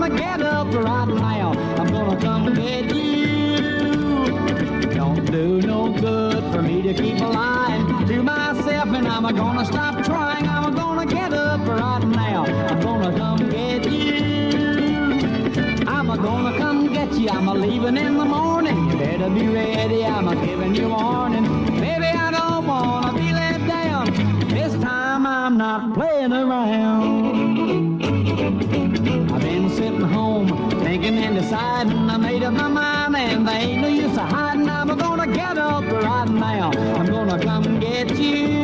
gonna get up right now. I'm gonna come get you. Don't do no good for me to keep lying to myself, and I'm gonna stop trying. I'm gonna get up right now. I'm gonna come get you. I'm gonna come get you. I'm leaving in the morning. You better be ready. I'm giving you warning. Baby, I don't wanna be let down. This time I'm not playing around. I've been sitting home thinking and deciding. I made up my mind and there ain't no use of hiding. I'm gonna get up right now. I'm gonna come get you.